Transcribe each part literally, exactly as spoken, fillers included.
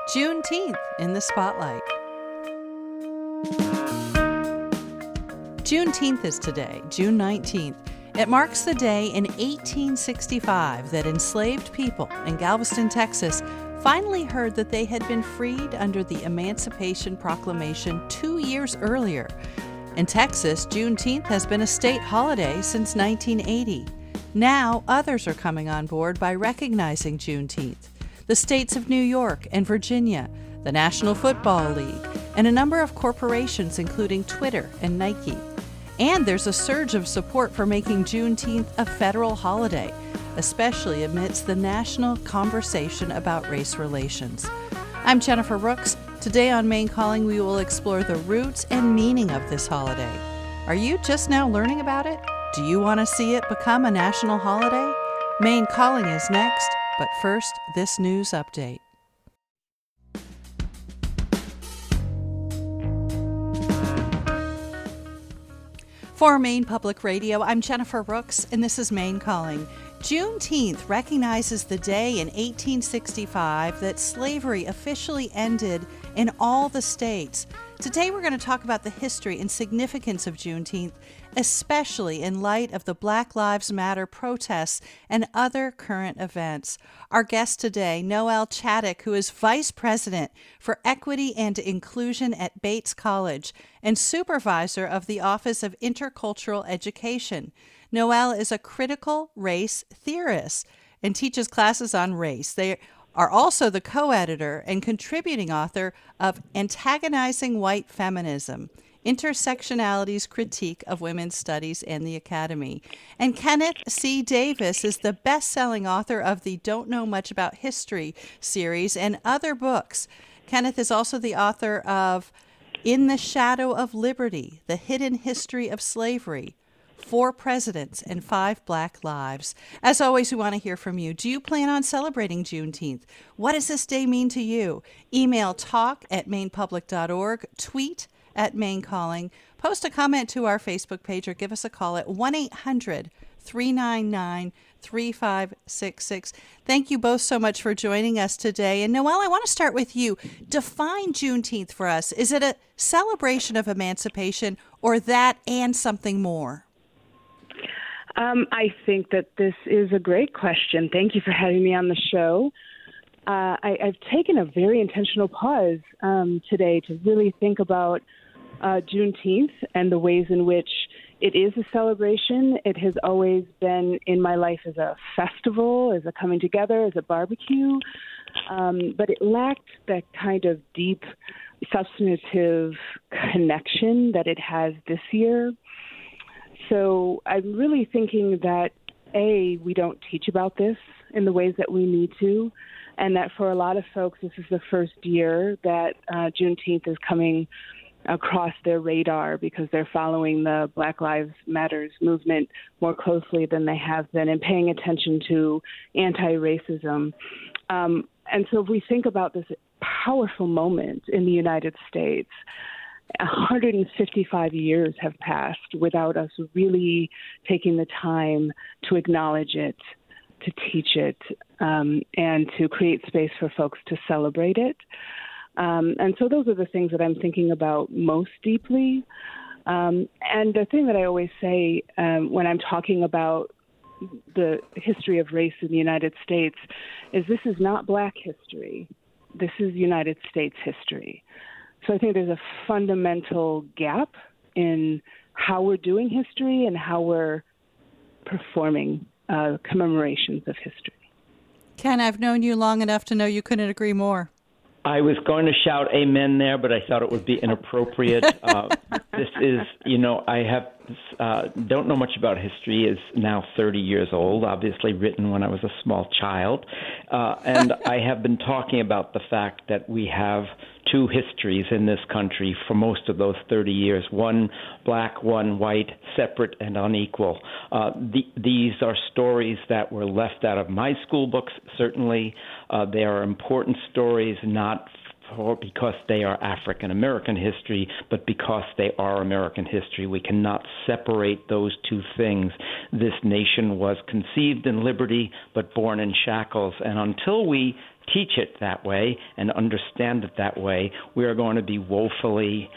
Juneteenth in the spotlight. Juneteenth is today, June nineteenth. It marks the day in eighteen sixty-five that enslaved people in Galveston, Texas, finally heard that they had been freed under the Emancipation Proclamation two years earlier. In Texas, Juneteenth has been a state holiday since nineteen eighty. Now, others are coming on board by recognizing Juneteenth. The states of New York and Virginia, the National Football League, and a number of corporations including Twitter and Nike. And there's a surge of support for making Juneteenth a federal holiday, especially amidst the national conversation about race relations. I'm Jennifer Rooks. Today on Maine Calling, we will explore the roots and meaning of this holiday. Are you just now learning about it? Do you want to see it become a national holiday? Maine Calling is next, but first, this news update. For Maine Public Radio, I'm Jennifer Rooks, and this is Maine Calling. Juneteenth recognizes the day in eighteen sixty-five that slavery officially ended in all the states. Today we're going to talk about the history and significance of Juneteenth, especially in light of the Black Lives Matter protests and other current events. Our guest today, Noelle Chaddick, who is Vice President for Equity and Inclusion at Bates College and Supervisor of the Office of Intercultural Education. Noelle is a critical race theorist and teaches classes on race. They are also the co-editor and contributing author of Antagonizing White Feminism, Intersectionality's Critique of Women's Studies and the Academy. And Kenneth C. Davis is the best-selling author of the Don't Know Much About History series and other books. Kenneth is also the author of In the Shadow of Liberty, The Hidden History of Slavery, Four Presidents and Five Black Lives. As always, we want to hear from you. Do you plan on celebrating Juneteenth? What does this day mean to you? Email talk at maine public dot org, tweet at Maine Calling, post a comment to our Facebook page, or give us a call at one eight hundred three nine nine three five six six. Thank you both so much for joining us today. And Noelle, I want to start with you. Define Juneteenth for us. Is it a celebration of emancipation, or that and something more? Um, I think that this is a great question. Thank you for having me on the show. Uh, I, I've taken a very intentional pause um, today to really think about uh, Juneteenth and the ways in which it is a celebration. It has always been in my life as a festival, as a coming together, as a barbecue, um, but it lacked that kind of deep, substantive connection that it has this year. So I'm really thinking that, A, we don't teach about this in the ways that we need to, and that for a lot of folks, this is the first year that uh, Juneteenth is coming across their radar because they're following the Black Lives Matters movement more closely than they have been and paying attention to anti-racism. Um, and so if we think about this powerful moment in the United States, one hundred fifty-five years have passed without us really taking the time to acknowledge it, to teach it, um, and to create space for folks to celebrate it. Um, and so those are the things that I'm thinking about most deeply. Um, and the thing that I always say um, when I'm talking about the history of race in the United States is this is not Black history. This is United States history. So I think there's a fundamental gap in how we're doing history and how we're performing uh, commemorations of history. Ken, I've known you long enough to know you couldn't agree more. I was going to shout amen there, but I thought it would be inappropriate. uh, this is, you know, I have uh, don't know much about history, is now thirty years old, obviously written when I was a small child. Uh, and I have been talking about the fact that we have two histories in this country for most of those thirty years, one black, one white, separate and unequal. Uh, the, these are stories that were left out of my school books, certainly. Uh, they are important stories, not for because they are African American history, but because they are American history. We cannot separate those two things. This nation was conceived in liberty, but born in shackles. And until we teach it that way and understand it that way, we are going to be woefully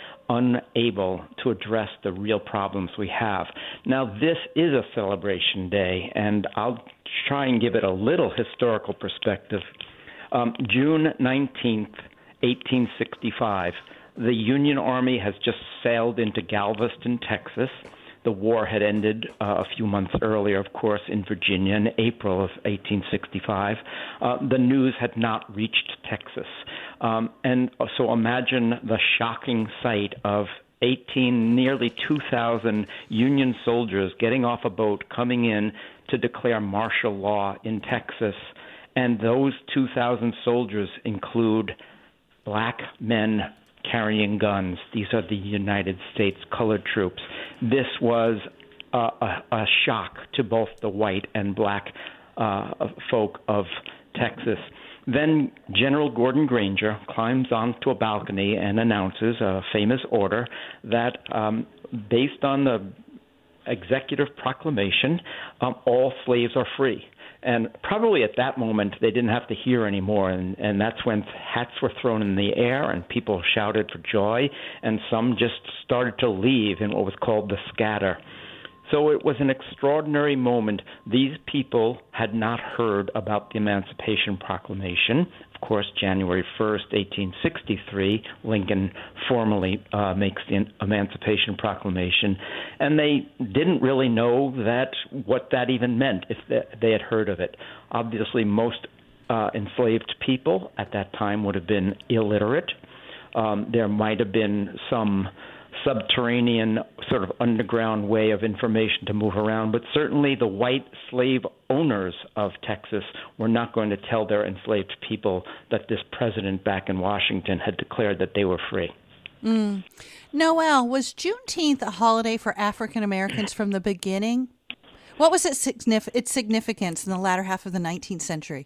unable to address the real problems we have. Now, this is a celebration day, and I'll try and give it a little historical perspective. Um, June nineteenth, eighteen sixty-five, the Union Army has just sailed into Galveston, Texas. The war had ended uh, a few months earlier, of course, in Virginia in April of eighteen sixty-five. Uh, the news had not reached Texas. Um, and so imagine the shocking sight of eighteen, nearly two thousand Union soldiers getting off a boat, coming in to declare martial law in Texas. And those two thousand soldiers include black men carrying guns. These are the United States colored troops. This was a, a, a shock to both the white and black uh, folk of Texas. Then General Gordon Granger climbs onto a balcony and announces a famous order that, um, based on the executive proclamation, um, all slaves are free. And probably at that moment, they didn't have to hear anymore, and, and that's when hats were thrown in the air and people shouted for joy, and some just started to leave in what was called the scatter. So it was an extraordinary moment. These people had not heard about the Emancipation Proclamation. Of course, January first, eighteen sixty-three, Lincoln formally uh, makes the Emancipation Proclamation, and they didn't really know that what that even meant if they had heard of it. Obviously, most uh, enslaved people at that time would have been illiterate. Um, there might have been some subterranean sort of underground way of information to move around, but certainly the white slave owners of Texas were not going to tell their enslaved people that this president back in Washington had declared that they were free. Mm. Noel, was Juneteenth a holiday for African Americans from the beginning? What was its, signif- its significance in the latter half of the nineteenth century?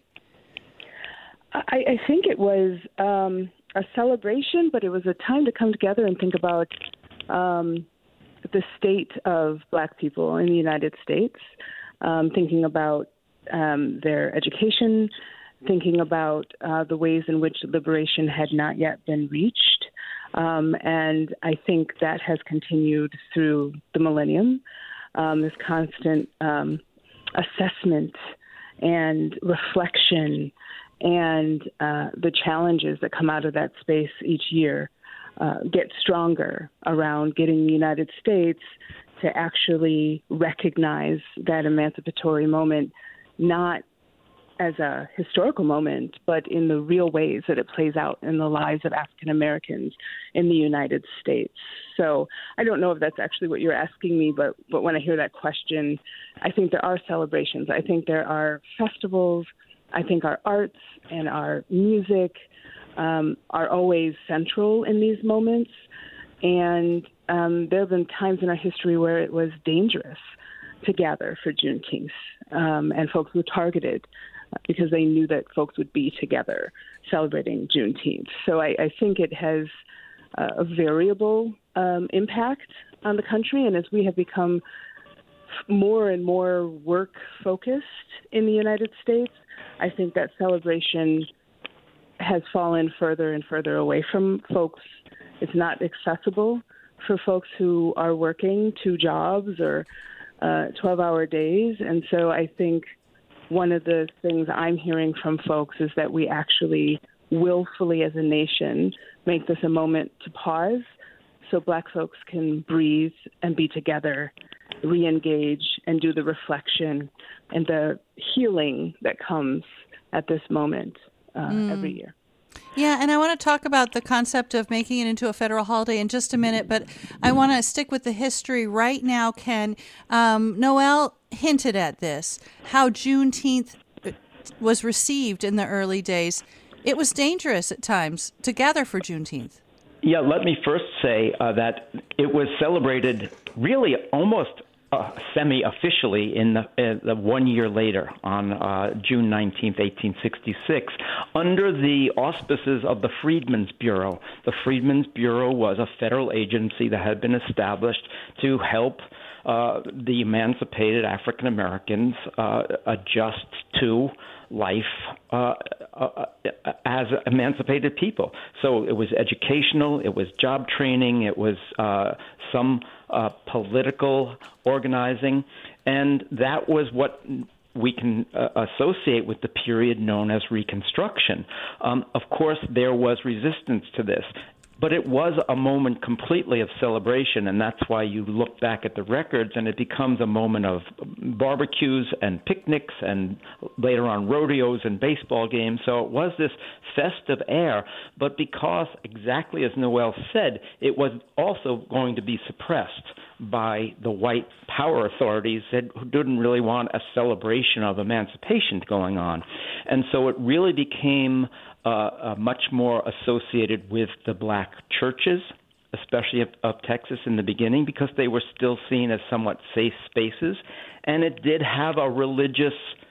I, I think it was um, a celebration, but it was a time to come together and think about um, the state of Black people in the United States, um, thinking about um, their education, thinking about uh, the ways in which liberation had not yet been reached. Um, and I think that has continued through the millennium, um, this constant um, assessment and reflection and uh, the challenges that come out of that space each year uh, get stronger around getting the United States to actually recognize that emancipatory moment, not as a historical moment, but in the real ways that it plays out in the lives of African Americans in the United States. So I don't know if that's actually what you're asking me, but, but when I hear that question, I think there are celebrations. I think there are festivals. I think our arts and our music um, are always central in these moments. And um, there have been times in our history where it was dangerous to gather for Juneteenth, um, and folks were targeted because they knew that folks would be together celebrating Juneteenth. So I, I think it has uh, a variable um, impact on the country. And as we have become more and more work-focused in the United States, I think that celebration has fallen further and further away from folks. It's not accessible for folks who are working two jobs or uh, twelve-hour days. And so I think one of the things I'm hearing from folks is that we actually willfully as a nation make this a moment to pause so Black folks can breathe and be together, re-engage, and do the reflection and the healing that comes at this moment uh, mm. every year. Yeah, and I want to talk about the concept of making it into a federal holiday in just a minute, but I want to stick with the history right now, Ken. Um, Noel hinted at this, how Juneteenth was received in the early days. It was dangerous at times to gather for Juneteenth. Yeah, let me first say uh, that it was celebrated really almost uh, semi-officially in the, uh, the one year later on uh, June nineteenth, eighteen sixty-six, under the auspices of the Freedmen's Bureau. The Freedmen's Bureau was a federal agency that had been established to help uh, the emancipated African Americans uh, adjust to life uh, uh, as emancipated people. So it was educational, it was job training, it was uh, some uh, political organizing, and that was what we can uh, associate with the period known as Reconstruction. Um, of course, there was resistance to this, but it was a moment completely of celebration, and that's why you look back at the records and it becomes a moment of barbecues and picnics and later on rodeos and baseball games. So it was this festive air, but because, exactly as Noel said, it was also going to be suppressed by the white power authorities that who didn't really want a celebration of emancipation going on. And so it really became uh, uh, much more associated with the black churches, especially of, of Texas in the beginning, because they were still seen as somewhat safe spaces. And it did have a religious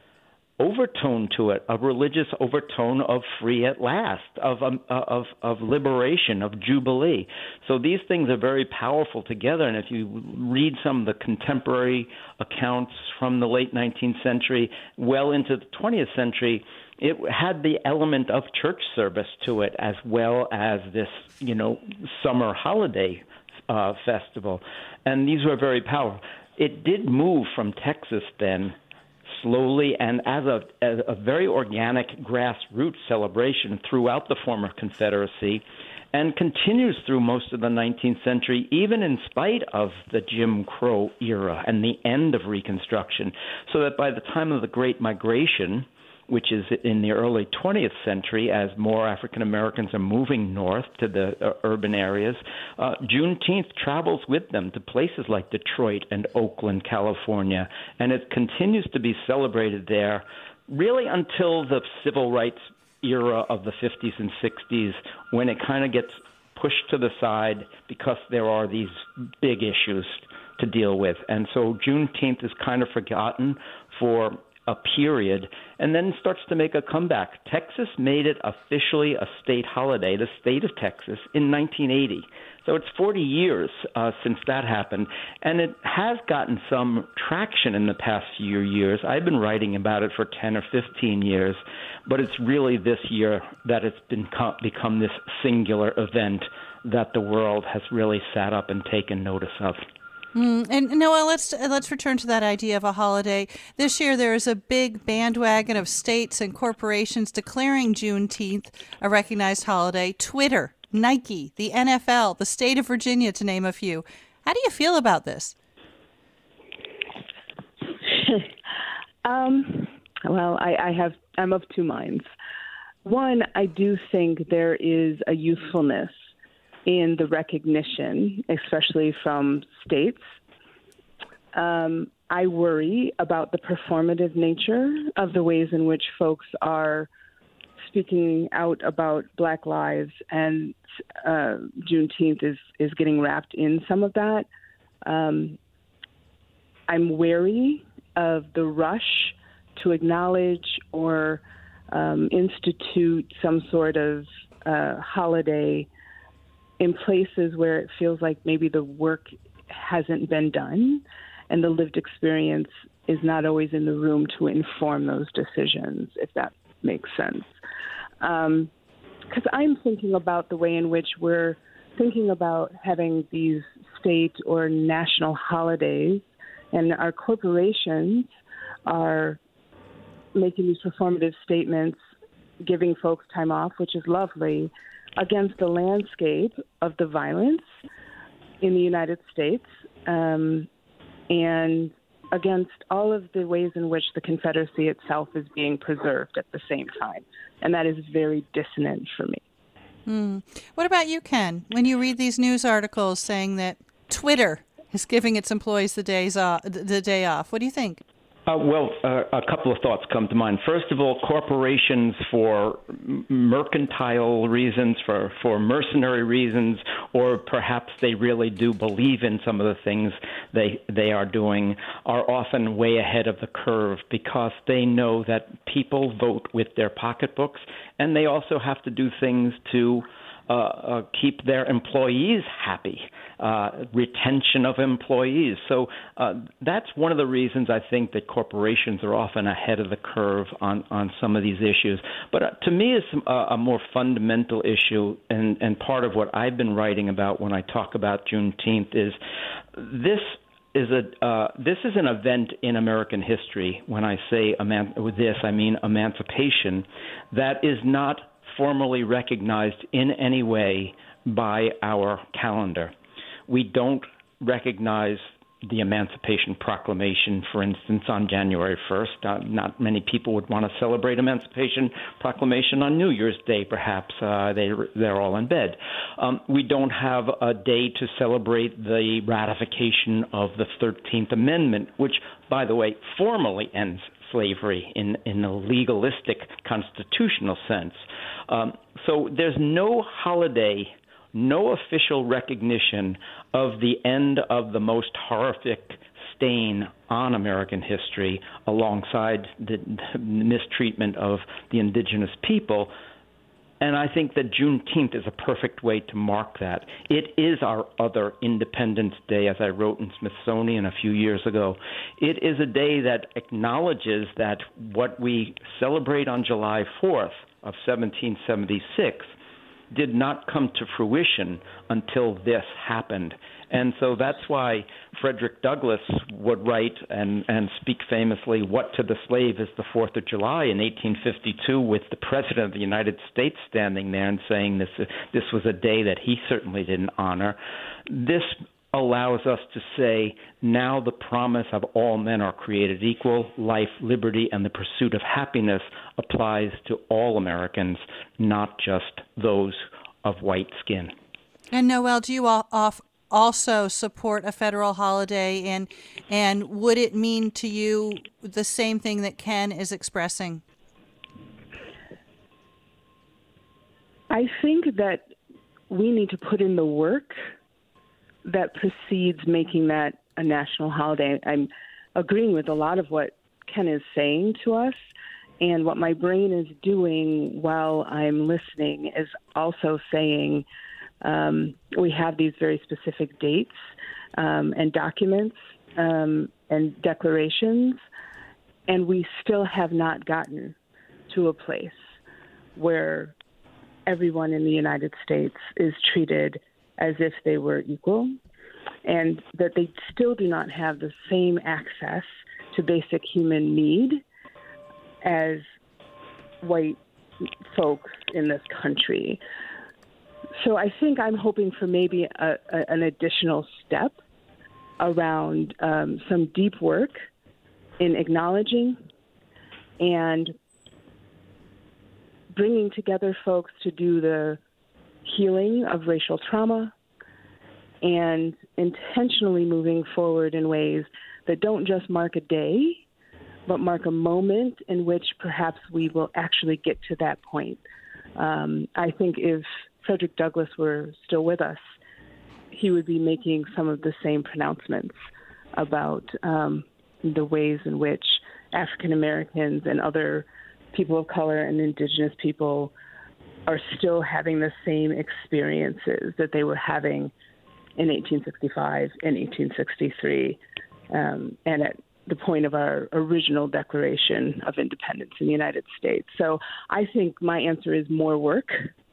overtone to it, a religious overtone of free at last, of um, of of liberation, of jubilee. So these things are very powerful together. And if you read some of the contemporary accounts from the late nineteenth century, well into the twentieth century, it had the element of church service to it, as well as this, you know, summer holiday uh, festival. And these were very powerful. It did move from Texas then slowly and as a, as a very organic grassroots celebration throughout the former Confederacy, and continues through most of the nineteenth century, even in spite of the Jim Crow era and the end of Reconstruction, so that by the time of the Great Migration, which is in the early twentieth century, as more African Americans are moving north to the uh, urban areas, uh, Juneteenth travels with them to places like Detroit and Oakland, California, and it continues to be celebrated there really until the civil rights era of the fifties and sixties, when it kind of gets pushed to the side because there are these big issues to deal with. And so Juneteenth is kind of forgotten for a period, and then starts to make a comeback. Texas made it officially a state holiday, the state of Texas, in nineteen eighty. So it's forty years uh, since that happened, and it has gotten some traction in the past few years. I've been writing about it for ten or fifteen years, but it's really this year that it's been co- become this singular event that the world has really sat up and taken notice of. Mm, and Noel, let's let's return to that idea of a holiday. This year, there is a big bandwagon of states and corporations declaring Juneteenth a recognized holiday. Twitter, Nike, the N F L, the state of Virginia, to name a few. How do you feel about this? um, well, I, I have I'm of two minds. One, I do think there is a usefulness in the recognition, especially from states. Um, I worry about the performative nature of the ways in which folks are speaking out about Black lives, and uh, Juneteenth is, is getting wrapped in some of that. Um, I'm wary of the rush to acknowledge or um, institute some sort of uh, holiday in places where it feels like maybe the work hasn't been done and the lived experience is not always in the room to inform those decisions, if that makes sense. Um, because I'm thinking about the way in which we're thinking about having these state or national holidays, and our corporations are making these performative statements, giving folks time off, which is lovely, against the landscape of the violence in the United States, um, and against all of the ways in which the Confederacy itself is being preserved at the same time. And that is very dissonant for me. Mm. What about you, Ken? When you read these news articles saying that Twitter is giving its employees the days off, the day off, what do you think? Uh, well, uh, a couple of thoughts come to mind. First of all, corporations for mercantile reasons, for, for mercenary reasons, or perhaps they really do believe in some of the things they they are doing, are often way ahead of the curve because they know that people vote with their pocketbooks, and they also have to do things to uh, uh, keep their employees happy. Uh, retention of employees. So uh, that's one of the reasons I think that corporations are often ahead of the curve on, on some of these issues. But uh, to me, it's a, a more fundamental issue, and, and part of what I've been writing about when I talk about Juneteenth is this is a uh, this is an event in American history. When I say eman- with this, I mean emancipation, that is not formally recognized in any way by our calendar. We don't recognize the Emancipation Proclamation, for instance, on January first. Uh, not many people would want to celebrate Emancipation Proclamation on New Year's Day, perhaps. Uh, they, they're all in bed. Um, we don't have a day to celebrate the ratification of the thirteenth Amendment, which, by the way, formally ends slavery in, in a legalistic constitutional sense. Um, so there's no holiday, no official recognition of the end of the most horrific stain on American history alongside the, the mistreatment of the indigenous people. And I think that Juneteenth is a perfect way to mark that. It is our other Independence Day, as I wrote in Smithsonian a few years ago. It is a day that acknowledges that what we celebrate on July fourth of seventeen seventy-six did not come to fruition until this happened. And so that's why Frederick Douglass would write and, and speak famously, "What to the slave is the fourth of July" in eighteen fifty-two, with the President of the United States standing there and saying this, this was a day that he certainly didn't honor. This allows us to say now the promise of all men are created equal, life, liberty, and the pursuit of happiness applies to all Americans, not just those of white skin. And Noel, do you all off also support a federal holiday, and and would it mean to you the same thing that Ken is expressing? I think that we need to put in the work that precedes making that a national holiday. I'm agreeing with a lot of what Ken is saying to us, and what my brain is doing while I'm listening is also saying um, we have these very specific dates um, and documents um, and declarations, and we still have not gotten to a place where everyone in the United States is treated as if they were equal, and that they still do not have the same access to basic human need as white folks in this country. So I think I'm hoping for maybe a, a, an additional step around um, some deep work in acknowledging and bringing together folks to do the healing of racial trauma, and intentionally moving forward in ways that don't just mark a day, but mark a moment in which perhaps we will actually get to that point. Um, I think if Frederick Douglass were still with us, he would be making some of the same pronouncements about um, the ways in which African Americans and other people of color and indigenous people are still having the same experiences that they were having in eighteen sixty-five and eighteen sixty-three, um, and at the point of our original Declaration of Independence in the United States. So I think my answer is more work,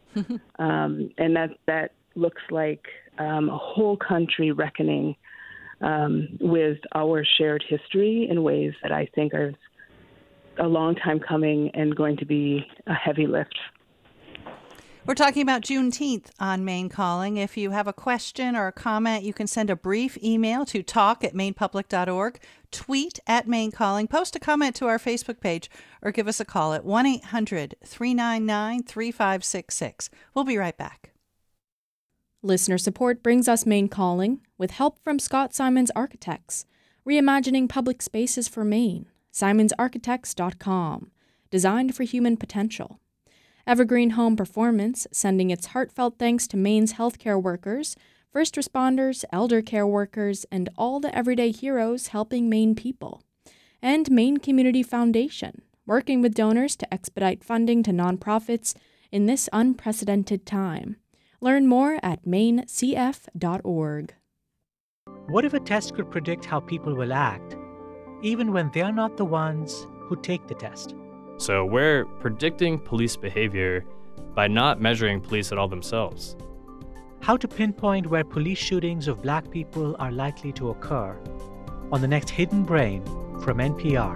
um, and that that looks like um, a whole country reckoning um, with our shared history in ways that I think are a long time coming and going to be a heavy lift. We're talking about Juneteenth on Maine Calling. If you have a question or a comment, you can send a brief email to talk at maine public dot org, tweet at Maine Calling, post a comment to our Facebook page, or give us a call at one eight hundred three nine nine three five six six. We'll be right back. Listener support brings us Maine Calling with help from Scott Simons Architects, reimagining public spaces for Maine. simons architects dot com, designed for human potential. Evergreen Home Performance, sending its heartfelt thanks to Maine's healthcare workers, first responders, elder care workers, and all the everyday heroes helping Maine people. And Maine Community Foundation, working with donors to expedite funding to nonprofits in this unprecedented time. Learn more at maine c f dot org. What if a test could predict how people will act, even when they're not the ones who take the test? So we're predicting police behavior by not measuring police at all themselves. How to pinpoint where police shootings of black people are likely to occur on the next Hidden Brain from N P R.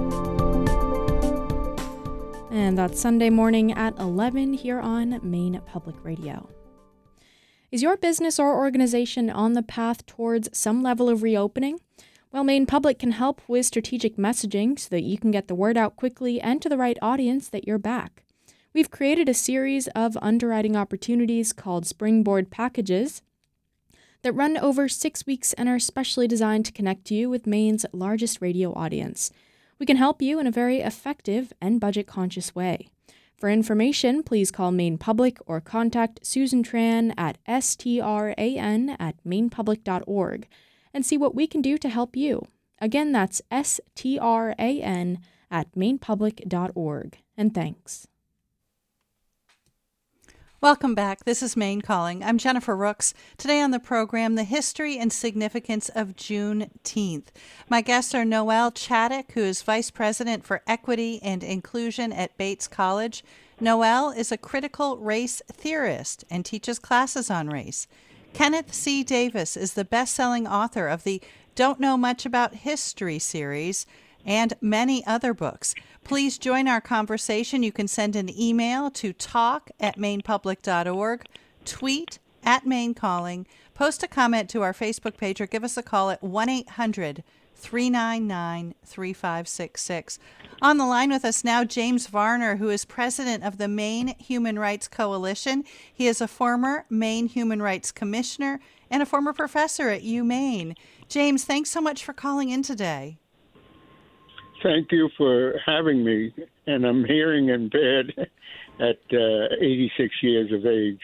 And that's Sunday morning at eleven here on Maine Public Radio. Is your business or organization on the path towards some level of reopening? Well, Maine Public can help with strategic messaging so that you can get the word out quickly and to the right audience that you're back. We've created a series of underwriting opportunities called Springboard Packages that run over six weeks and are specially designed to connect you with Maine's largest radio audience. We can help you in a very effective and budget-conscious way. For information, please call Maine Public or contact Susan Tran at stran at maine public dot org and see what we can do to help you. Again, that's stran at maine public dot org. And thanks. Welcome back. This is Maine Calling. I'm Jennifer Rooks. Today on the program, the history and significance of Juneteenth. My guests are Noelle Chaddock, who is Vice President for Equity and Inclusion at Bates College. Noelle is a critical race theorist and teaches classes on race. Kenneth C. Davis is the best-selling author of the Don't Know Much About History series and many other books. Please join our conversation. You can send an email to talk at maine public dot org, tweet at Maine Calling, post a comment to our Facebook page, or give us a call at one eight hundred three nine nine three five six six. On the line with us now, James Varner, who is president of the Maine Human Rights Coalition. He is a former Maine Human Rights Commissioner and a former professor at UMaine. James, thanks so much for calling in today. Thank you for having me, and I'm hearing impaired at uh, eighty-six years of age.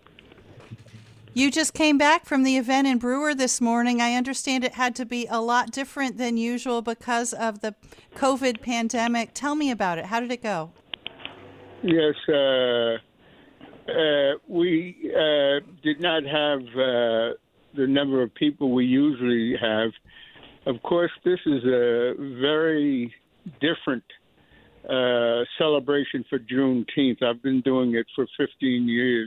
You just came back from the event in Brewer this morning. I understand it had to be a lot different than usual because of the COVID pandemic. Tell me about it. How did it go? Yes, uh, uh, we uh, did not have uh, the number of people we usually have. Of course, this is a very different uh, celebration for Juneteenth. I've been doing it for fifteen years.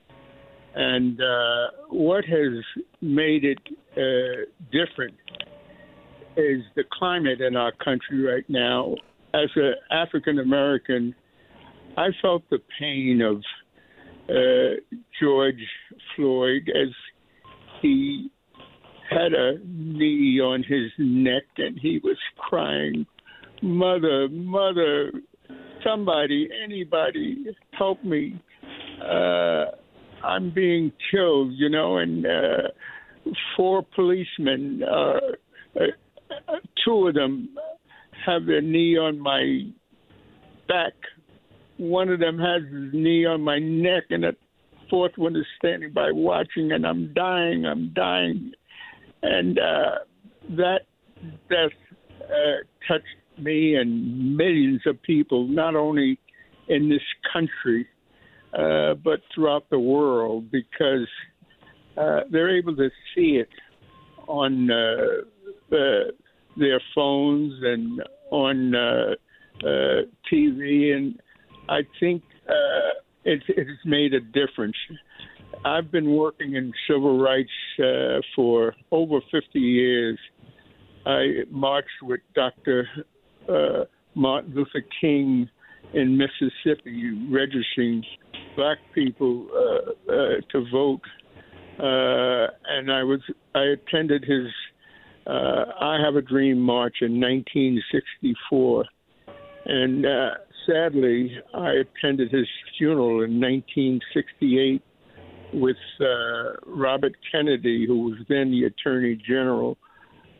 And uh, what has made it uh, different is the climate in our country right now. As an African American, I felt the pain of uh, George Floyd as he had a knee on his neck and he was crying, "Mother, mother, somebody, anybody, help me. Uh, I'm being killed," you know, and uh, four policemen, uh, uh, two of them have their knee on my back. One of them has his knee on my neck, and the fourth one is standing by watching, and I'm dying, I'm dying. And uh, that death uh, touched me and millions of people, not only in this country, uh, but throughout the world, because uh, they're able to see it on uh, uh, their phones and on uh, uh, T V. And I think uh, it, it has made a difference. I've been working in civil rights uh, for over fifty years. I marched with Doctor Uh, Martin Luther King in Mississippi, registering black people uh, uh, to vote, uh, and I was I attended his uh, I Have a Dream march in nineteen sixty-four, and uh, sadly I attended his funeral in nineteen sixty-eight. With uh, Robert Kennedy, who was then the Attorney General.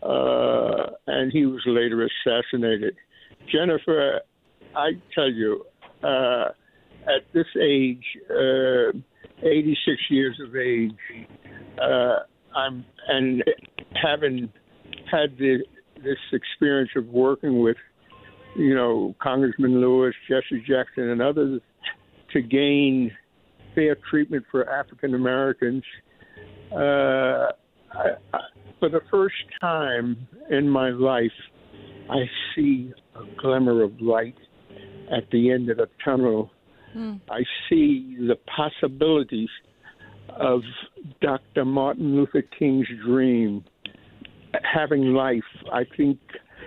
uh, and he was later assassinated. Jennifer, I tell you, uh, at this age, uh, eighty-six years of age, uh, I'm and having had the, this experience of working with, you know, Congressman Lewis, Jesse Jackson, and others to gain fair treatment for African Americans. Uh, I, I, for the first time in my life, I see a glimmer of light at the end of the tunnel. Mm. I see the possibilities of Doctor Martin Luther King's dream, having life. I think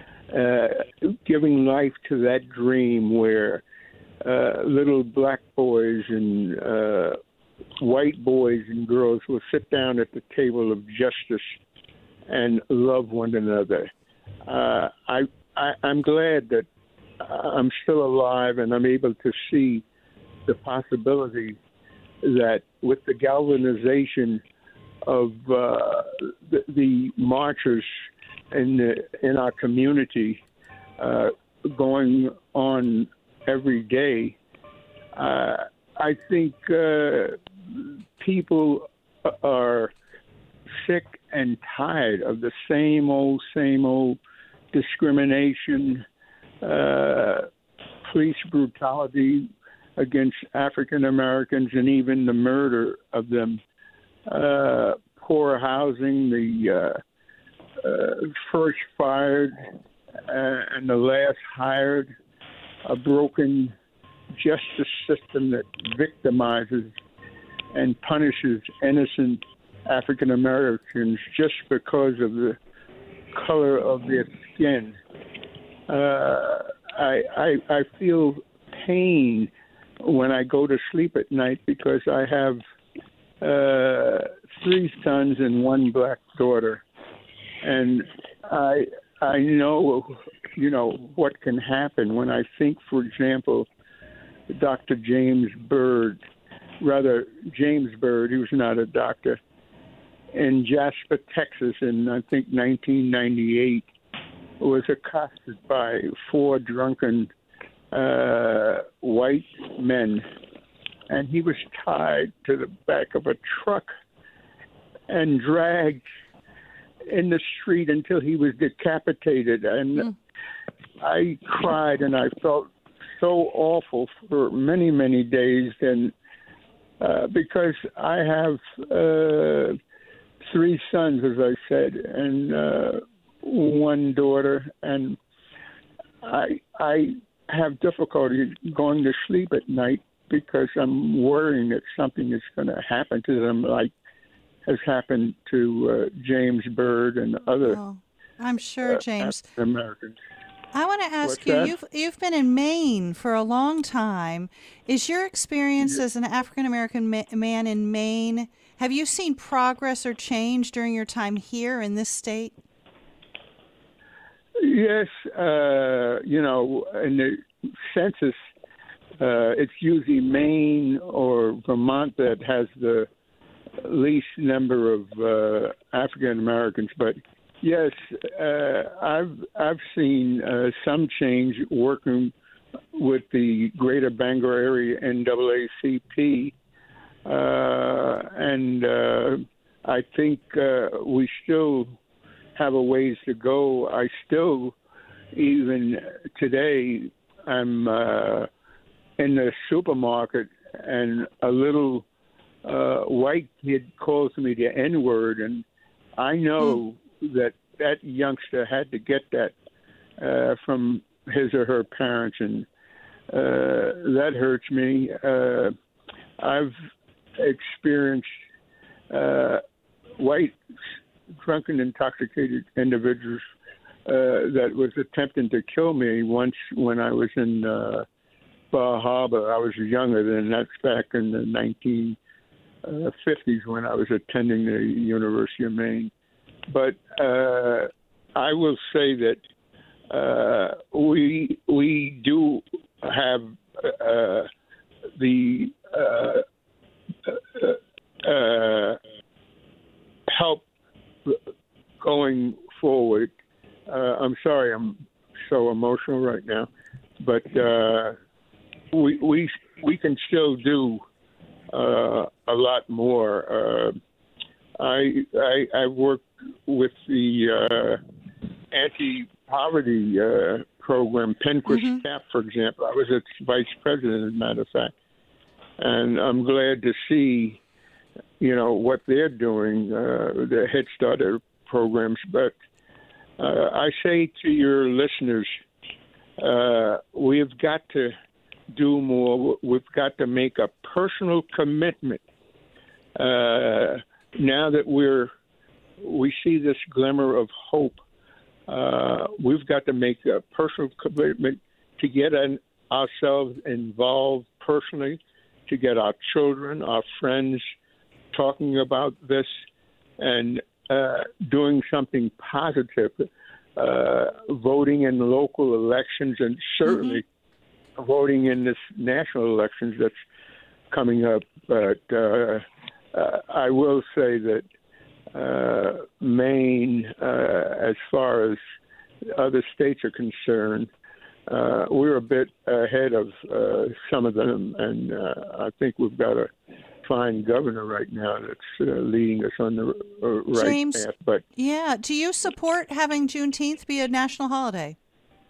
uh, giving life to that dream where uh, little black boys and uh, white boys and girls will sit down at the table of justice and love one another. Uh, I, I, I'm glad that I'm still alive and I'm able to see the possibility that with the galvanization of uh, the, the marchers in, the, in our community uh, going on every day, uh, I think uh, people are sick and tired of the same old, same old discrimination, uh, police brutality against African Americans, and even the murder of them. Uh, poor housing, the uh, uh, first fired uh, and the last hired, a broken justice system that victimizes and punishes innocent African Americans just because of the color of their skin. Uh, I, I I feel pain when I go to sleep at night because I have uh, three sons and one black daughter, and I I know you know what can happen when I think, for example, Doctor James Byrd, rather James Byrd, he was not a doctor, in Jasper, Texas, in I think nineteen ninety-eight, was accosted by four drunken uh, white men, and he was tied to the back of a truck and dragged in the street until he was decapitated. And mm. I cried and I felt so awful for many, many days. And uh, because I have uh, three sons, as I said, and uh, one daughter, and I I have difficulty going to sleep at night because I'm worrying that something is going to happen to them, like has happened to uh, James Byrd and other. Oh, I'm sure, uh, James. Americans. I want to ask What's you, that? you've you've been in Maine for a long time. Is your experience as an African American ma- man in Maine, have you seen progress or change during your time here in this state? Yes, uh, you know, in the census, uh, it's usually Maine or Vermont that has the least number of uh, African Americans. But yes, uh, I've I've seen uh, some change working with the Greater Bangor Area N double A C P, uh, and uh, I think uh, we still have a ways to go. I still, even today, I'm uh, in the supermarket and a little uh, white kid calls me the N-word, and I know mm. that that youngster had to get that uh, from his or her parents, and uh, that hurts me. Uh, I've experienced uh, white drunken, intoxicated individuals uh, that was attempting to kill me once when I was in uh, Bar Harbor. I was younger than that's back in the nineteen fifties when I was attending the University of Maine. But uh, I will say that uh, we we do have uh, the uh, uh, uh, help going forward. Uh, I'm sorry, I'm so emotional right now, but uh, we we we can still do uh, a lot more. Uh, I I I worked with the uh, anti-poverty uh, program, Penquist Mm-hmm. Cap, for example. I was its vice president, as a matter of fact, and I'm glad to see, you know, what they're doing, uh, the Head Start programs. But uh, I say to your listeners, uh, we've got to do more. We've got to make a personal commitment. Uh, now that we're we see this glimmer of hope, uh, we've got to make a personal commitment to get an, ourselves involved personally, to get our children, our friends talking about this and uh, doing something positive, uh, voting in local elections, and certainly mm-hmm. voting in this national elections that's coming up. But uh, uh, I will say that uh, Maine, uh, as far as other states are concerned, uh, we're a bit ahead of uh, some of them, and uh, I think we've got a fine governor right now that's uh, leading us on the uh, right James, path. But yeah, do you support having Juneteenth be a national holiday?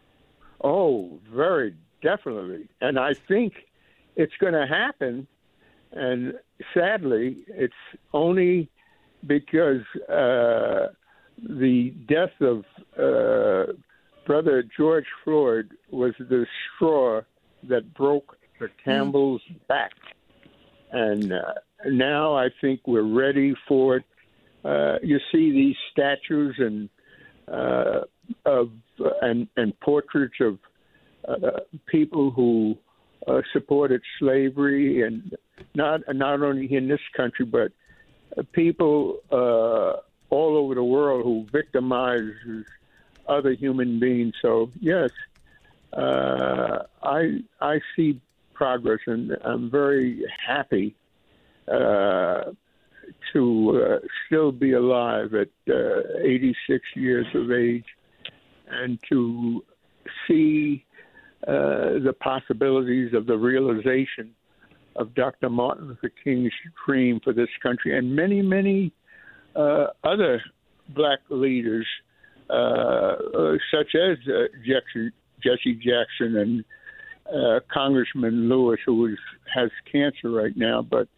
Oh, very definitely, and I think it's going to happen. And sadly, it's only because uh, the death of uh, Brother George Floyd was the straw that broke the Campbell's mm. back. And uh, now I think we're ready for it. Uh, you see these statues and uh, of uh, and and portraits of uh, people who uh, supported slavery, and not not only in this country, but uh, people uh, all over the world who victimize other human beings. So yes, uh, I I see progress, and I'm very happy uh, to uh, still be alive at uh, eighty-six years of age, and to see uh, the possibilities of the realization of Doctor Martin Luther King's dream for this country, and many, many uh, other black leaders, uh, uh, such as uh, Jesse, Jesse Jackson and Uh, Congressman Lewis, who is, has cancer right now, but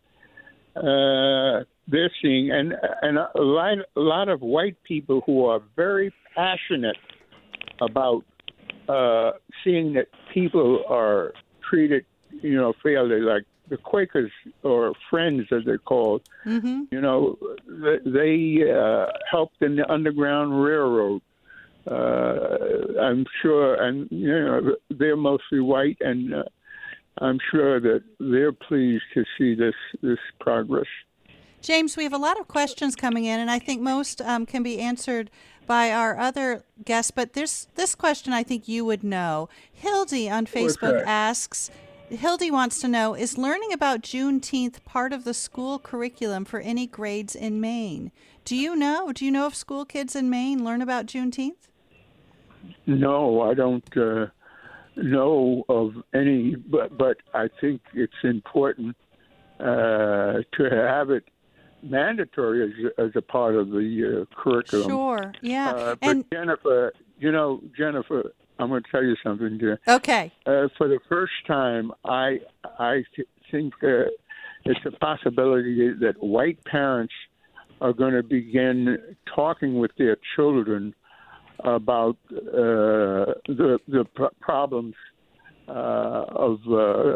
uh, they're seeing, and and a lot, a lot of white people who are very passionate about uh, seeing that people are treated, you know, fairly, like the Quakers or Friends, as they're called. Mm-hmm. You know, they, they uh, helped in the Underground Railroad. Uh, I'm sure, and you know, they're mostly white, and uh, I'm sure that they're pleased to see this this progress. James, we have a lot of questions coming in, and I think most um, can be answered by our other guests. But there's this question I think you would know. Hildy on Facebook asks, Hildy wants to know, is learning about Juneteenth part of the school curriculum for any grades in Maine? Do you know? Do you know if school kids in Maine learn about Juneteenth? No, I don't uh, know of any, but, but I think it's important uh, to have it mandatory as, as a part of the uh, curriculum. Sure, yeah. Uh, but and Jennifer, you know, Jennifer, I'm going to tell you something, dear. Okay. Uh, for the first time, I I th- think uh, it's a possibility that white parents are going to begin talking with their children about uh, the the pr- problems uh, of uh,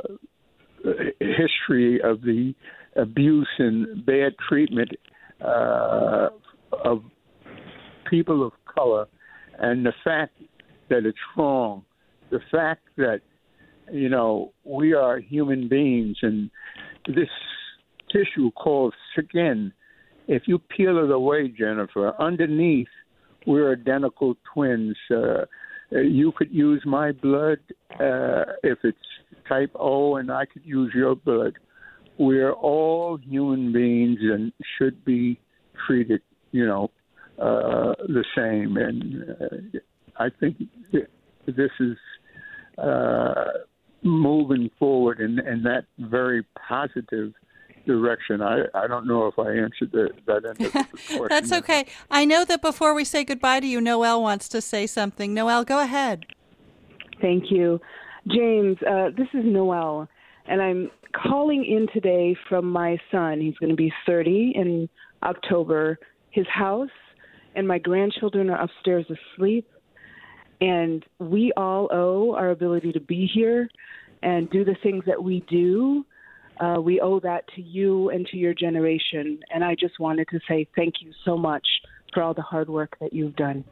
history of the abuse and bad treatment uh, of people of color, and the fact that it's wrong, the fact that, you know, we are human beings, and this tissue called skin, if you peel it away, Jennifer, underneath, we're identical twins. Uh, you could use my blood uh, if it's type O, and I could use your blood. We're all human beings and should be treated, you know, uh, the same. And uh, I think this is uh, moving forward in, in that very positive direction. I, I don't know if I answered the, that end of the question. That's okay. I know that before we say goodbye to you, Noelle wants to say something. Noelle, go ahead. Thank you. James, uh, this is Noelle, and I'm calling in today from my son. He's going to be thirty in October. His house and my grandchildren are upstairs asleep, and we all owe our ability to be here and do the things that we do. Uh, we owe that to you and to your generation, and I just wanted to say thank you so much for all the hard work that you've done.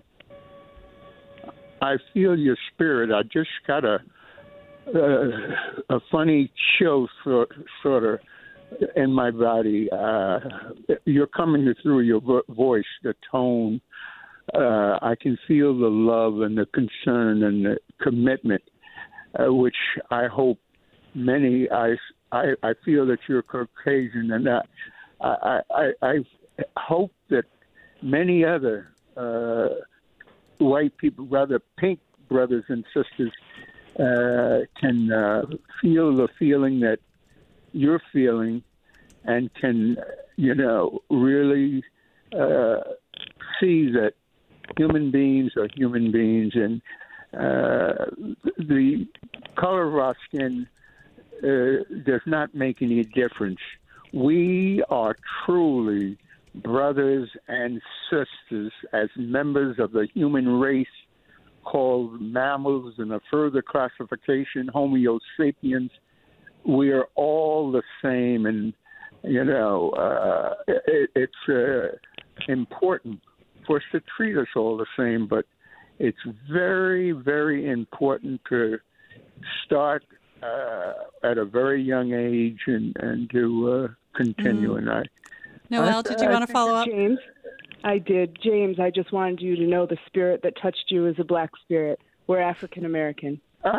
I feel your spirit. I just got a uh, a funny chill sort, sort of in my body. Uh, you're coming through your vo- voice, the tone. Uh, I can feel the love and the concern and the commitment, uh, which I hope many. I, I I feel that you're Caucasian, and I I I, I hope that many other uh, white people, rather pink brothers and sisters, uh, can uh, feel the feeling that you're feeling, and can, you know, really uh, see that human beings are human beings, and uh, the color of our skin uh, does not make any difference. We are truly brothers and sisters as members of the human race called mammals, and a further classification, Homo sapiens. We are all the same, and, you know, uh, it, it's uh, important for us to treat us all the same, but it's very, very important to start uh, at a very young age and, and to uh, continue. Mm. And I, Noelle, I, did you I, want to follow up? James, I did. James, I just wanted you to know the spirit that touched you is a black spirit. We're African American.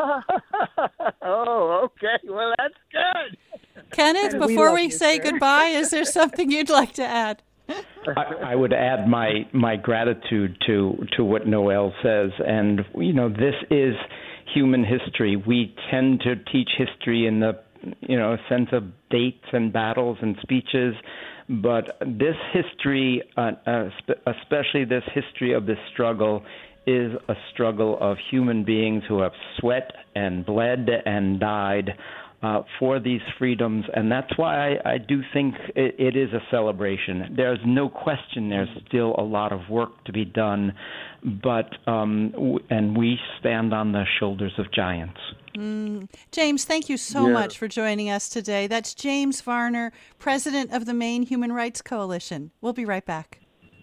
Oh, okay. Well, that's good. Kenneth, before we, we say you, goodbye, is there something you'd like to add? I, I would add my, my gratitude to, to what Noelle says. And, you know, this is human history. We tend to teach history in the, you know, sense of dates and battles and speeches. But this history, uh, uh, especially this history of this struggle, is a struggle of human beings who have sweat and bled and died uh, for these freedoms. And that's why I, I do think it, it is a celebration. There's no question there's still a lot of work to be done, but um, w- and we stand on the shoulders of giants. Mm. James, thank you so yeah. much for joining us today. That's James Varner, president of the Maine Human Rights Coalition. We'll be right back.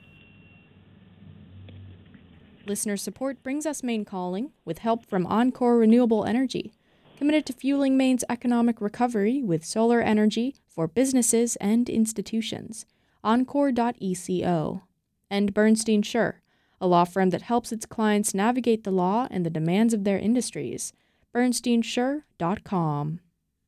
Listener support brings us Maine Calling with help from Encore Renewable Energy, committed to fueling Maine's economic recovery with solar energy for businesses and institutions. encore dot eco. And Bernstein Scher, a law firm that helps its clients navigate the law and the demands of their industries. bernstein scher dot com.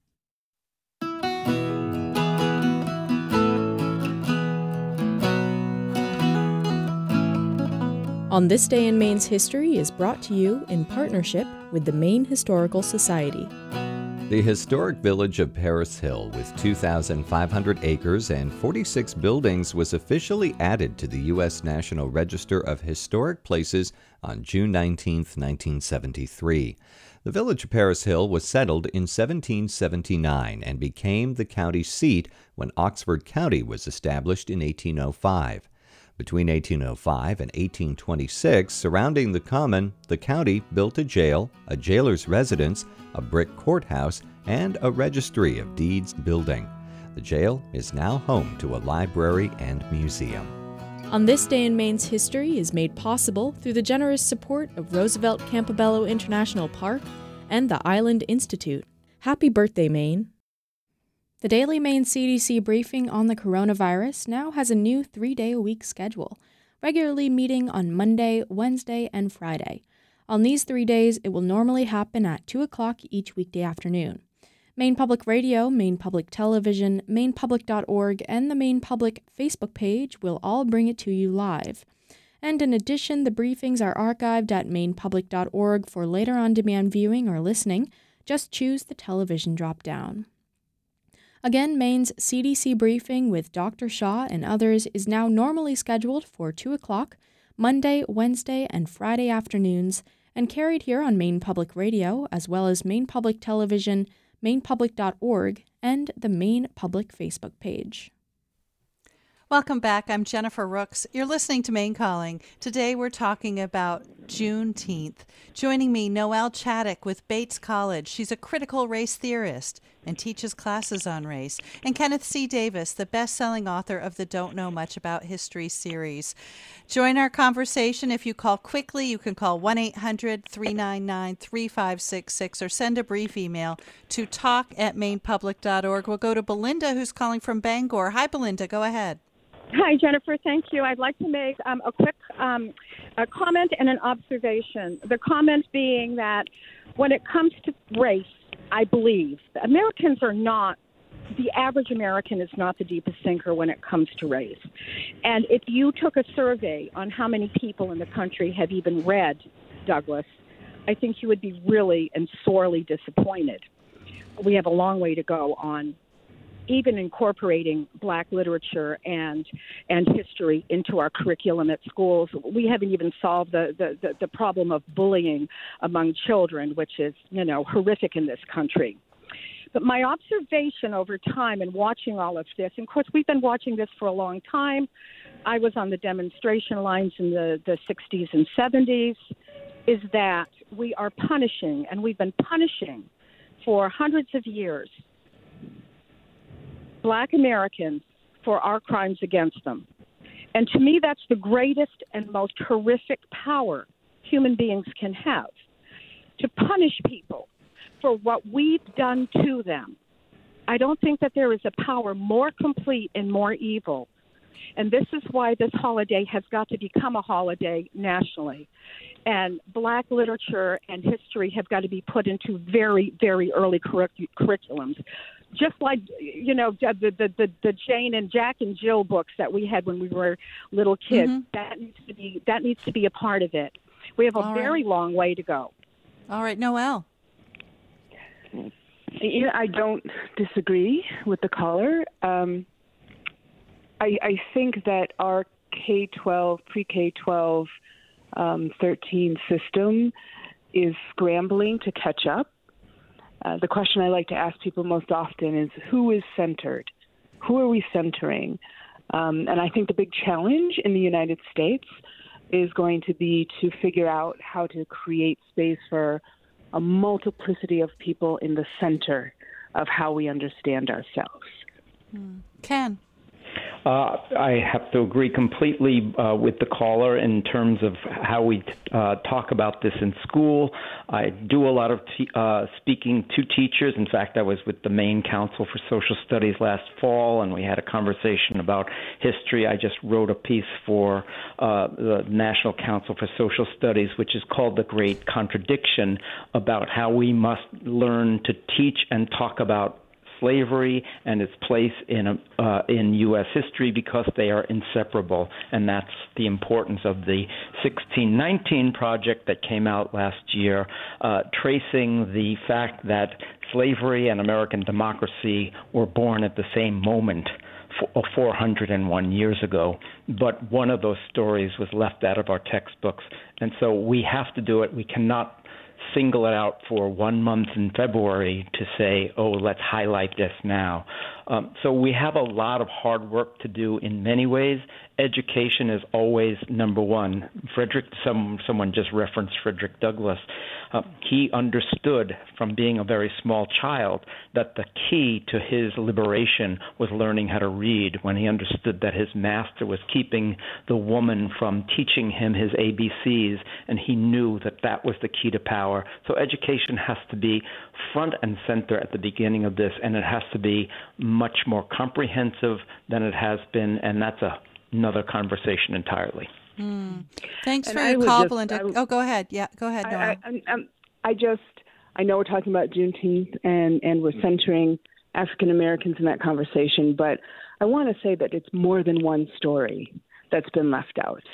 On This Day in Maine's History is brought to you in partnership with the Maine Historical Society. The historic village of Paris Hill, with two thousand five hundred acres and forty-six buildings, was officially added to the U S National Register of Historic Places on June nineteenth, nineteen seventy-three. The village of Paris Hill was settled in seventeen seventy-nine and became the county seat when Oxford County was established in eighteen oh five. Between eighteen oh five and eighteen twenty-six, surrounding the common, the county built a jail, a jailer's residence, a brick courthouse, and a registry of deeds building. The jail is now home to a library and museum. On This Day in Maine's History is made possible through the generous support of Roosevelt Campobello International Park and the Island Institute. Happy birthday, Maine! The Daily Maine C D C briefing on the coronavirus now has a new three-day-a-week schedule, regularly meeting on Monday, Wednesday, and Friday. On these three days, it will normally happen at two o'clock each weekday afternoon. Maine Public Radio, Maine Public Television, maine public dot org, and the Maine Public Facebook page will all bring it to you live. And in addition, the briefings are archived at maine public dot org for later on-demand viewing or listening. Just choose the television drop-down. Again, Maine's C D C briefing with Doctor Shaw and others is now normally scheduled for two o'clock, Monday, Wednesday, and Friday afternoons, and carried here on Maine Public Radio, as well as Maine Public Television, maine public dot org, and the Maine Public Facebook page. Welcome back. I'm Jennifer Rooks. You're listening to Maine Calling. Today we're talking about Juneteenth. Joining me, Noelle Chaddock with Bates College. She's a critical race theorist and teaches classes on race. And Kenneth C. Davis, the best-selling author of the Don't Know Much About History series. Join our conversation. If you call quickly, you can call one eight hundred three nine nine three five six six or send a brief email to talk at maine public dot org. We'll go to Belinda, who's calling from Bangor. Hi, Belinda. Go ahead. Hi, Jennifer. Thank you. I'd like to make um, a quick um, a comment and an observation. The comment being that when it comes to race, I believe Americans are not, the average American is not the deepest thinker when it comes to race. And if you took a survey on how many people in the country have even read Douglass, I think you would be really and sorely disappointed. We have a long way to go on even incorporating Black literature and and history into our curriculum at schools. We haven't even solved the, the, the, the problem of bullying among children, which is, you know, horrific in this country. But my observation over time and watching all of this, and of course we've been watching this for a long time. I was on the demonstration lines in the, the sixties and seventies, is that we are punishing, and we've been punishing for hundreds of years, Black Americans for our crimes against them. And to me, that's the greatest and most horrific power human beings can have, to punish people for what we've done to them. I don't think that there is a power more complete and more evil. And this is why this holiday has got to become a holiday nationally. And Black literature and history have got to be put into very, very early curric- curriculums. Just like, you know, the, the, the, the Jane and Jack and Jill books that we had when we were little kids, mm-hmm. that needs to be that needs to be a part of it. We have a All very right. long way to go. All right, Noelle. You know, I don't disagree with the caller. Um, I, I think that our K twelve, pre-K twelve, um, thirteen system is scrambling to catch up. Uh, the question I like to ask people most often is, who is centered? Who are we centering? Um, and I think the big challenge in the United States is going to be to figure out how to create space for a multiplicity of people in the center of how we understand ourselves. Mm. Ken? Uh, I have to agree completely uh, with the caller in terms of how we uh, talk about this in school. I do a lot of t- uh, speaking to teachers. In fact, I was with the Maine Council for Social Studies last fall, and we had a conversation about history. I just wrote a piece for uh, the National Council for Social Studies, which is called The Great Contradiction, about how we must learn to teach and talk about slavery and its place in uh, in U S history, because they are inseparable, and that's the importance of the sixteen nineteen project that came out last year, uh, tracing the fact that slavery and American democracy were born at the same moment four hundred one years ago, but one of those stories was left out of our textbooks, and so we have to do it. We cannot single it out for one month in February to say, oh, let's highlight this now. Um, so we have a lot of hard work to do in many ways. Education is always number one. Frederick, some, someone just referenced Frederick Douglass. Uh, he understood from being a very small child that the key to his liberation was learning how to read, when he understood that his master was keeping the woman from teaching him his A B Cs, and he knew that that was the key to power. So education has to be front and center at the beginning of this, and it has to be much more comprehensive than it has been, and that's a, another conversation entirely. Mm. Thanks and for I your call, just, Belinda. I, oh, go ahead. Yeah, go ahead, Nora. I, I, I, I just, I know we're talking about Juneteenth, and, and we're centering African Americans in that conversation, but I want to say that it's more than one story that's been left out.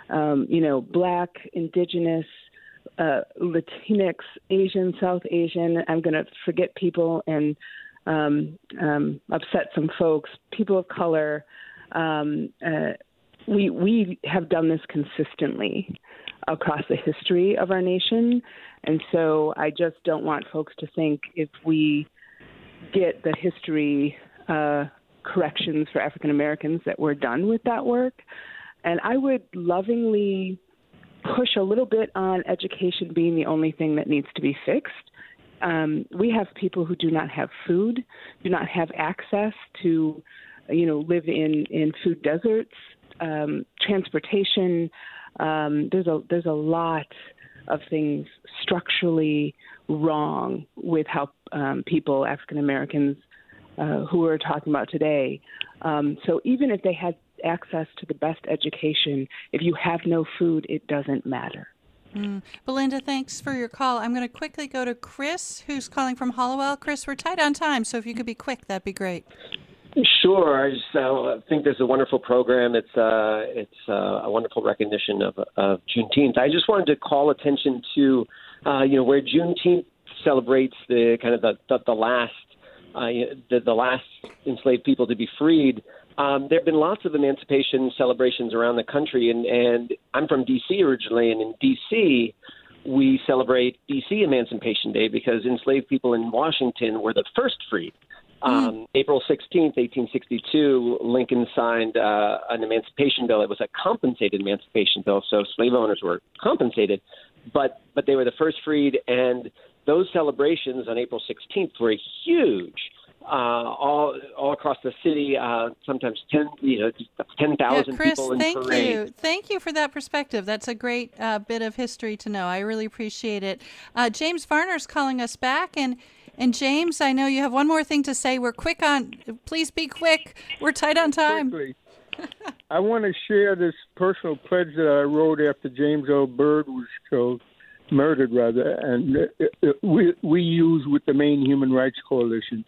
um, you know, Black, Indigenous, uh, Latinx, Asian, South Asian. I'm going to forget people and um, um, upset some folks, people of color. Um, uh, we we have done this consistently across the history of our nation. And so I just don't want folks to think if we get the history uh, corrections for African Americans that we're done with that work. And I would lovingly push a little bit on education being the only thing that needs to be fixed. Um, we have people who do not have food, do not have access to, you know, live in, in food deserts, um, transportation. Um, there's a there's a lot of things structurally wrong with how um, people, African Americans, uh, who we're talking about today. Um, so even if they had access to the best education, if you have no food, it doesn't matter. Mm. Belinda, thanks for your call. I'm going to quickly go to Chris, who's calling from Hollowell. Chris, we're tight on time, so if you could be quick, that'd be great. Sure. I just uh, think this is a wonderful program. It's uh, it's uh, a wonderful recognition of, of Juneteenth. I just wanted to call attention to, uh, you know, where Juneteenth celebrates the kind of the the, the last uh, the, the last enslaved people to be freed. Um, there have been lots of emancipation celebrations around the country, and, and I'm from D C originally, and in D C we celebrate D C Emancipation Day because enslaved people in Washington were the first freed. Um, mm. April sixteenth, eighteen sixty-two, Lincoln signed uh, an emancipation bill. It was a compensated emancipation bill, so slave owners were compensated, but but they were the first freed, and those celebrations on April sixteenth were huge. Uh, all all across the city, uh, sometimes ten, you know, ten thousand yeah, Chris, people in thank parade. you, thank you for that perspective. That's a great uh, bit of history to know. I really appreciate it. Uh, James Varner's calling us back, and and James, I know you have one more thing to say. We're quick on. Please be quick. We're tight on time. Quickly, I want to share this personal pledge that I wrote after James L. Byrd was killed, murdered rather, and it, it, we we use with the Maine Human Rights Coalition.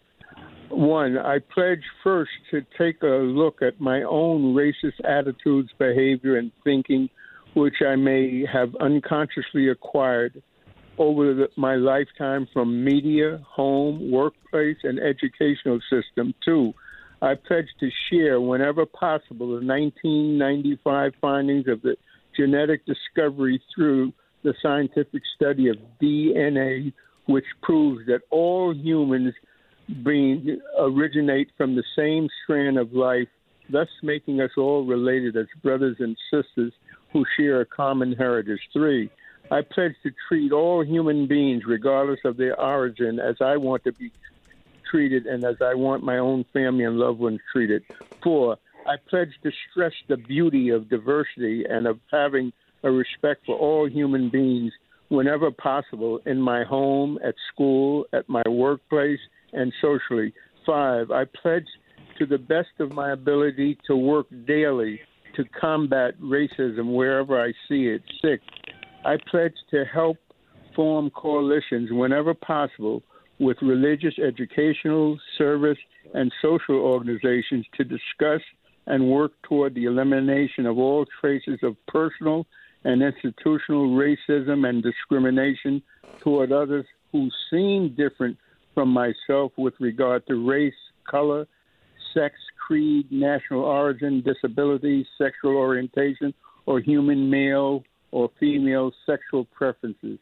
One, I pledge first to take a look at my own racist attitudes, behavior, and thinking, which I may have unconsciously acquired over the, my lifetime from media, home, workplace, and educational system. Two, I pledge to share, whenever possible, the nineteen ninety-five findings of the genetic discovery through the scientific study of D N A, which proves that all humans being originate from the same strand of life, thus making us all related as brothers and sisters who share a common heritage. Three, I pledge to treat all human beings, regardless of their origin, as I want to be treated and as I want my own family and loved ones treated. Four, I pledge to stress the beauty of diversity and of having a respect for all human beings whenever possible in my home, at school, at my workplace, and socially. Five, I pledge to the best of my ability to work daily to combat racism wherever I see it. Six, I pledge to help form coalitions whenever possible with religious, educational, service, and social organizations to discuss and work toward the elimination of all traces of personal and institutional racism and discrimination toward others who seem different from myself with regard to race, color, sex, creed, national origin, disability, sexual orientation, or human male or female sexual preferences.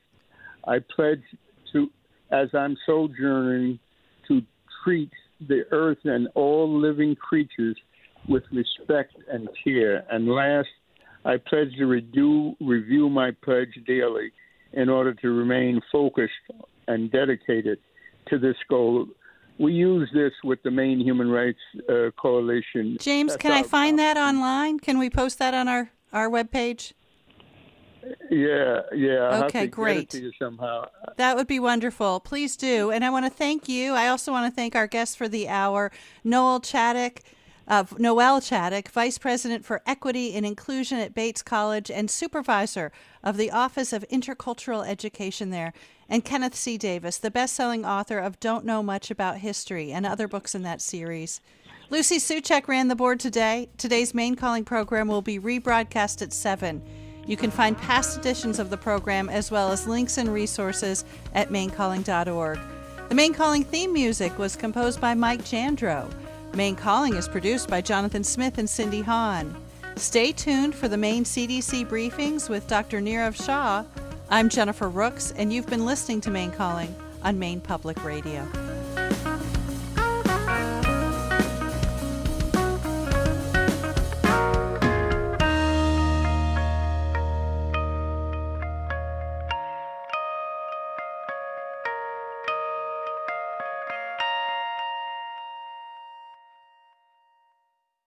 I pledge to, as I'm sojourning, to treat the earth and all living creatures with respect and care. And last, I pledge to redo, review my pledge daily in order to remain focused and dedicated to this goal. We use this with the Maine Human Rights uh, Coalition. James, That's can I find that online? Can we post that on our, our webpage? Yeah, yeah. I'll okay, have to great. Get it to you somehow. That would be wonderful. Please do. And I want to thank you. I also want to thank our guest for the hour, Noel Chaddock, uh, Noel Chaddock, Vice President for Equity and Inclusion at Bates College and Supervisor of the Office of Intercultural Education there, and Kenneth C. Davis, the best-selling author of Don't Know Much About History and other books in that series. Lucy Suchek ran the board today. Today's Maine Calling program will be rebroadcast at seven. You can find past editions of the program as well as links and resources at maine calling dot org. The Maine Calling theme music was composed by Mike Jandro. Maine Calling is produced by Jonathan Smith and Cindy Hahn. Stay tuned for the Maine C D C briefings with Doctor Nirav Shah. I'm Jennifer Rooks, and you've been listening to Maine Calling on Maine Public Radio.